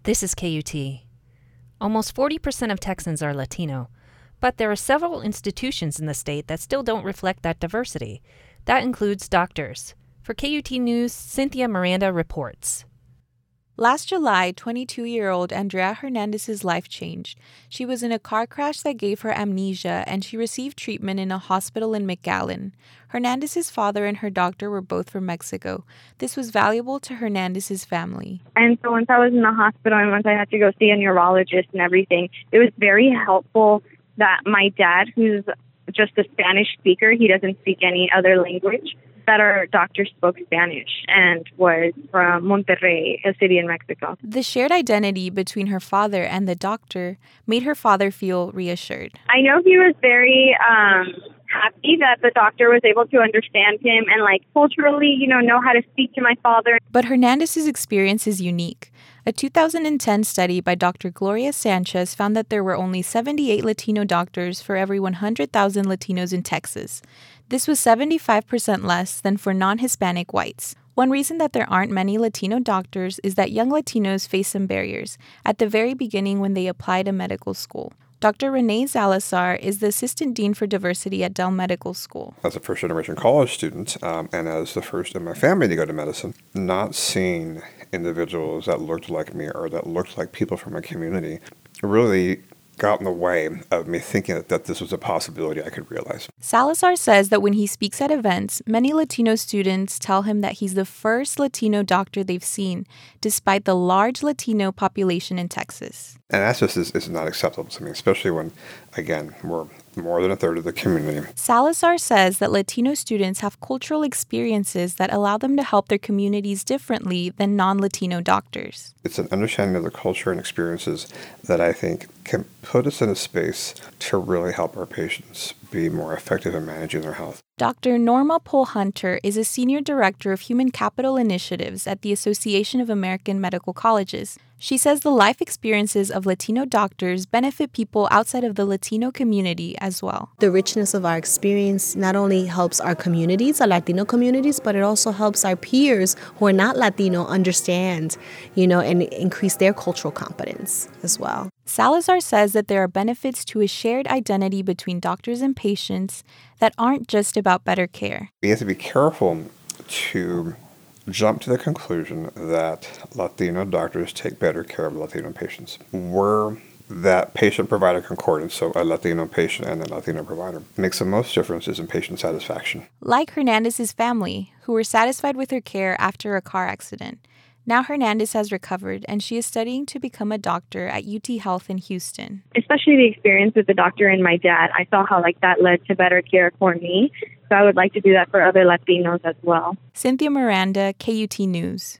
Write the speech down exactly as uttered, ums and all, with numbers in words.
This is K U T. Almost forty percent of Texans are Latino, but there are several institutions in the state that still don't reflect that diversity. That includes doctors. For K U T News, Cynthia Miranda reports. Last July, twenty-two-year-old Andrea Hernandez's life changed. She was in a car crash that gave her amnesia, and she received treatment in a hospital in McAllen. Hernandez's father and her doctor were both from Mexico. This was valuable to Hernandez's family. And so once I was in the hospital and once I had to go see a neurologist and everything, it was very helpful that my dad, who's just a Spanish speaker, he doesn't speak any other language, that our doctor spoke Spanish and was from Monterrey, a city in Mexico. The shared identity between her father and the doctor made her father feel reassured. I know he was very um, happy that the doctor was able to understand him and, like, culturally, you know, know how to speak to my father. But Hernandez's experience is unique. A two thousand ten study by Doctor Gloria Sanchez found that there were only seventy-eight Latino doctors for every one hundred thousand Latinos in Texas. This was seventy-five percent less than for non-Hispanic whites. One reason that there aren't many Latino doctors is that young Latinos face some barriers at the very beginning when they apply to medical school. Doctor Renee Salazar is the Assistant Dean for Diversity at Dell Medical School. As a first-generation college student, um, and as the first in my family to go to medicine, not seeing individuals that looked like me or that looked like people from my community really got in the way of me thinking that, that this was a possibility I could realize. Salazar says that when he speaks at events, many Latino students tell him that he's the first Latino doctor they've seen, despite the large Latino population in Texas. And that's just is, is not acceptable to me, especially when, again, we're more than a third of the community. Salazar says that Latino students have cultural experiences that allow them to help their communities differently than non-Latino doctors. It's an understanding of the culture and experiences that I think can put us in a space to really help our patients be more effective in managing their health. Doctor Norma Pohl-Hunter is a Senior Director of Human Capital Initiatives at the Association of American Medical Colleges. She says the life experiences of Latino doctors benefit people outside of the Latino community as well. The richness of our experience not only helps our communities, our Latino communities, but it also helps our peers who are not Latino understand, you know, and increase their cultural competence as well. Salazar says that there are benefits to a shared identity between doctors and patients that aren't just about better care. We have to be careful to jump to the conclusion that Latino doctors take better care of Latino patients. We're that patient-provider concordance, so a Latino patient and a Latino provider, makes the most difference is in patient satisfaction. Like Hernandez's family, who were satisfied with her care after a car accident. Now Hernandez has recovered, and she is studying to become a doctor at U T Health in Houston. Especially the experience with the doctor and my dad, I saw how like that led to better care for me. So I would like to do that for other Latinos as well. Cynthia Miranda, K U T News.